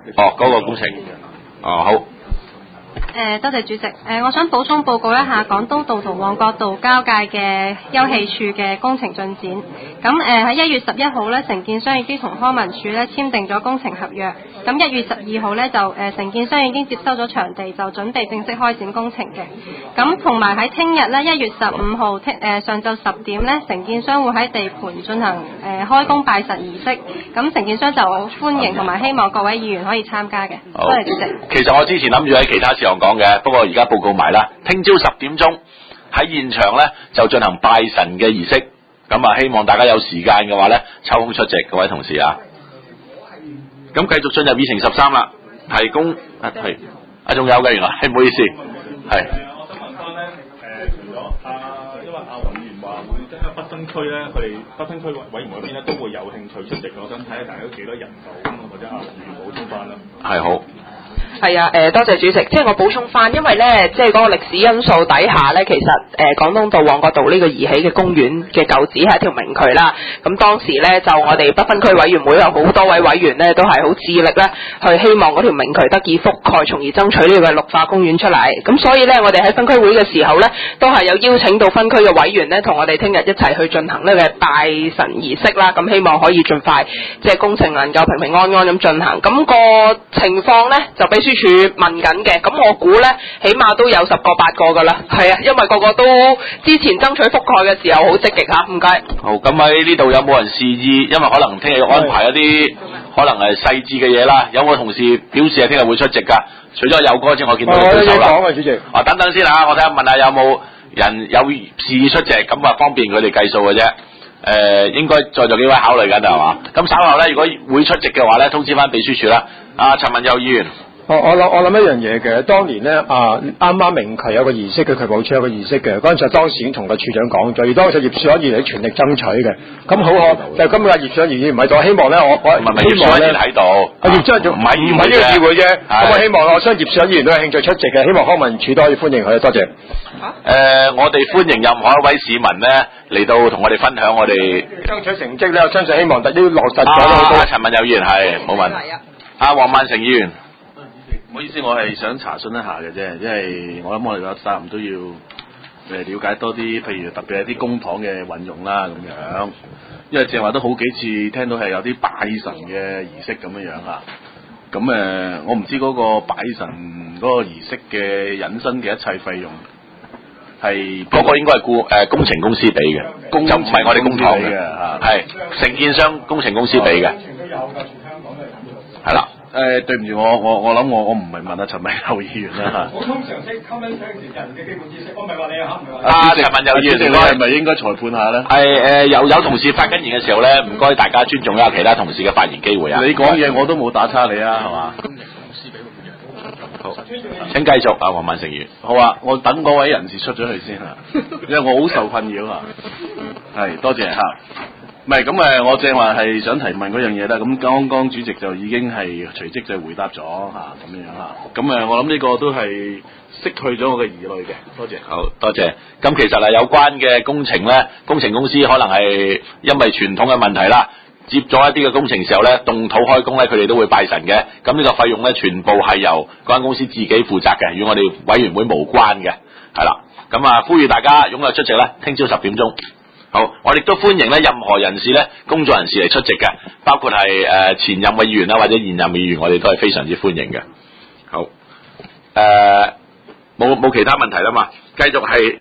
哦，嗰個工程。哦，好。 多謝主席。我想補充報告一下廣東道同旺角道交界嘅休憩處嘅工程進展。咁喺1月11號呢，承建商已經同康文署呢簽訂咗工程合約。咁1月12號呢，就承建商已經接收咗場地，就準備正式開展工程嘅。咁同埋喺聽日呢，1月15號上晝10點呢，承建商會喺地盤進行開工拜神儀式。咁承建商就好歡迎同埋希望各位議員可以參加嘅。多謝主席。 其實我之前諗住喺其他事項講嘅，不過而家報告埋啦。聽朝10點鐘喺現場呢，就進行拜神嘅儀式。咁啊，希望大家有時間嘅話呢，抽空出席，各位同事啊。咁繼續進入議程13啦，提供係仲有嘅原來，唔好意思，係。 我想問翻咧，除咗因為黃議員話會增加不分區咧，佢哋不分區委員會嗰邊咧都會有興趣出席，我想睇下大家幾多人數，或者黃議員補充翻啦。係好。 係啊，多謝主席。即係我補充翻，因為咧，即係嗰個歷史因素底下咧，其實廣東道、旺角道呢個宜喜嘅公園嘅舊址係一條明渠啦。咁當時咧，就我哋不分區委員會有好多位委員咧，都係好致力咧，去希望嗰條明渠得以覆蓋，從而爭取呢個綠化公園出嚟。咁所以咧，我哋喺分區會嘅時候咧，都係有邀請到分區嘅委員咧，同我哋聽日一齊去進行呢個拜神儀式啦。咁希望可以盡快即係工程能夠平平安安咁進行。咁個情況咧就秘書處問緊嘅，咁我估咧起碼都有10個8個噶啦，係啊，因為個個都之前爭取覆蓋嘅時候好積極嚇，唔該。 好，咁喺呢度有冇人示意？因為可能聽日要安排一啲可能係細緻嘅嘢啦，有冇同事表示係聽日會出席㗎？除咗有哥之外，我見到你舉手啦。我有嘢講啊，主席。等等先嚇，我睇下問下有冇人有示意出席，咁啊方便佢哋計數嘅啫。應該在座幾位考慮緊係嘛？咁稍後咧，如果會出席嘅話咧，通知翻秘書處啦。陳文佑議員。 我諗一樣嘢嘅，當年咧啱啱明渠有個儀式嘅，渠務處有個儀式嘅，嗰陣時當時已經同個處長講咗，而當時葉少安議員全力爭取嘅，咁好可就今日葉少安議員唔喺度，希望咧我希望咧喺度，葉少安唔係呢個議會啫，咁我希望我相信葉少安議員都有興趣出席嘅，希望康文署都可以歡迎佢，多謝。 我哋歡迎任何一位市民咧嚟到同我哋分享我哋爭取成績咧，我相信希望都落實咗。 陳文佑議員係冇問題。黃萬成議員。 唔好意思，我係想查詢一下嘅啫，因為我諗我哋個責任都要了解多啲，譬如特別係啲公帑嘅運用啦咁樣。因為正話都好幾次聽到係有啲拜神嘅儀式咁樣啊。咁我唔知嗰個拜神嗰個儀式嘅引申嘅一切費用係嗰個應該係工程公司俾嘅，就唔係我哋公帑嘅，係承建商工程公司俾嘅。係啦。 對唔住，我諗我唔係問阿陳文佑議員啦。 普通常識 common sense 人嘅基本知識，我唔係話你嚇，唔係話。 陳文佑議員， 你係咪應該裁判下咧？ 係有同事發緊言嘅時候咧，唔該大家尊重一下其他同事嘅發言機會啊！ 你講嘢我都冇打岔你啊，係嘛？好， 請繼續啊，黃萬成議員。 好啊，我等嗰位人士出咗去先嚇，因為我好受困擾啊。係，多謝嚇。唔係咁我正話係想提問嗰樣嘢啦。咁剛剛主席就已經係隨即就回答咗咁樣嚇。咁我諗呢個都係釋去咗我嘅疑慮嘅。多謝。 好，多謝。咁其實有關嘅工程咧，工程公司可能係因為傳統嘅問題啦，接咗一啲嘅工程時候咧，動土開工咧，佢哋都會拜神嘅。咁呢個費用咧，全部係由嗰間公司自己負責嘅，與我哋委員會無關嘅。係啦。咁呼籲大家踴躍出席啦，聽朝10點鐘。好，我哋都歡迎咧任何人士咧，工作人士嚟出席嘅，包括係前任嘅議員啦，或者現任嘅議員，我哋都係非常之歡迎嘅。好，冇其他問題啦嘛，繼續係。